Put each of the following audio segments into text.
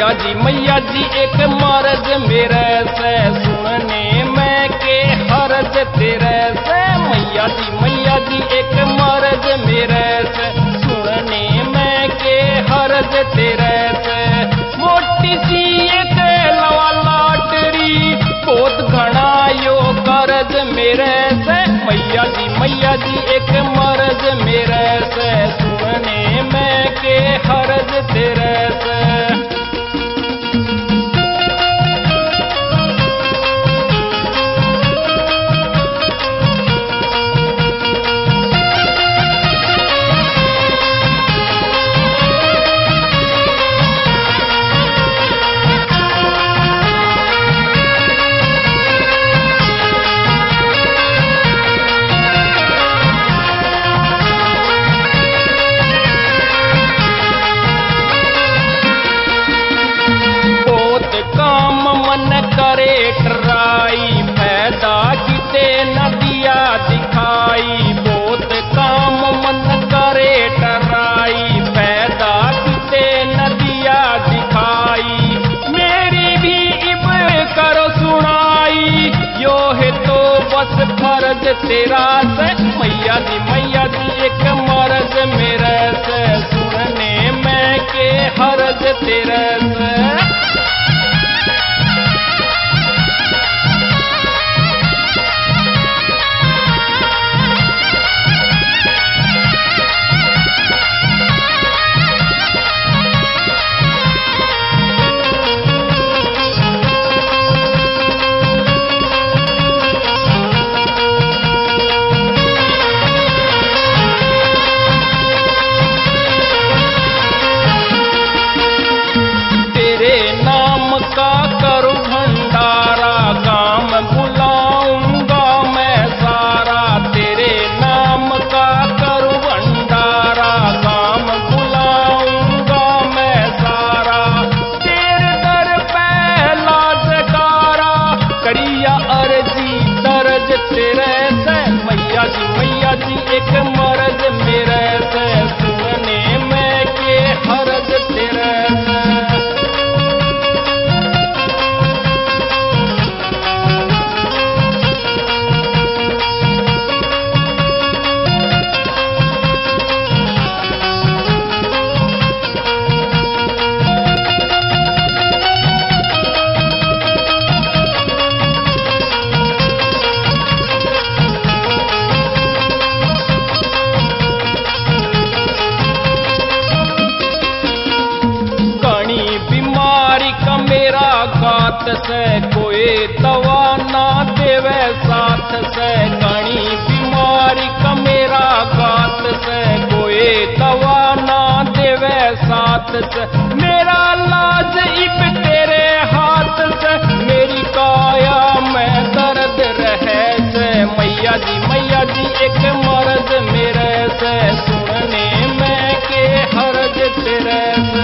मैया जी एक मर्ज मेरे से सुनने में के हर्ज तेरे से। मैया जी एक मर्ज मेरे से सुनने में के हर्ज तेरे से। मोटी सी एक लवा लाटरी बहुत घना यो कर्ज मेरे से। मैया जी एक मर्ज मेरे से सुनने में के हर्ज तेरे से। करे ट्राई फायदा किते न दिया दिखाई। बहुत काम मन करे ट्राई फायदा किते न दिया दिखाई। मेरी भी इब करो सुनाई यो है तो बस फर्ज तेरा से। मैया जी एक मर्ज मेरे से सुनने में के हर्ज तेरे से। का करूं भंडारा काम बुलाऊंगा मैं सारा। तेरे नाम का करूं भंडारा काम बुलाऊंगा मैं सारा। तेरे दर पहला जकारा करिया अर्जी दर्ज तेरे से। मैया जी एक मर्ज मेरे से सुनने में के हर्ज तेरे से। मेरा घात से कोई दवा ना देवे साथ से। घनी बीमारी का मेरा घात से कोई दवा ना देवे साथ से। मेरा लाज इब तेरे हाथ से मेरी काया में दर्द रहे से। मैया जी एक मर्ज मेरे से सुनने में के हर्ज तेरे से।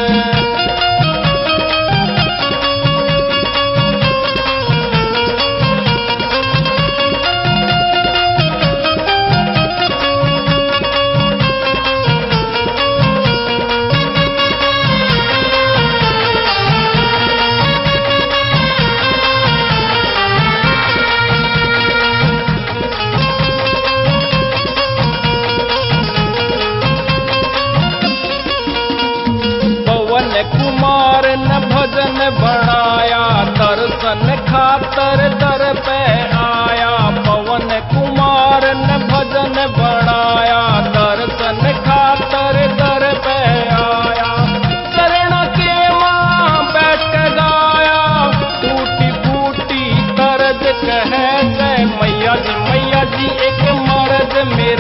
कुमार न भजन बनाया दर्शन खातर दर पे आया। पवन कुमार न भजन बनाया दर्शन खातर दर पे आया। चरण के वहाँ बैठ गाया टूटी फूटी तरज कहे से। मैया जी एक मर्ज मेरे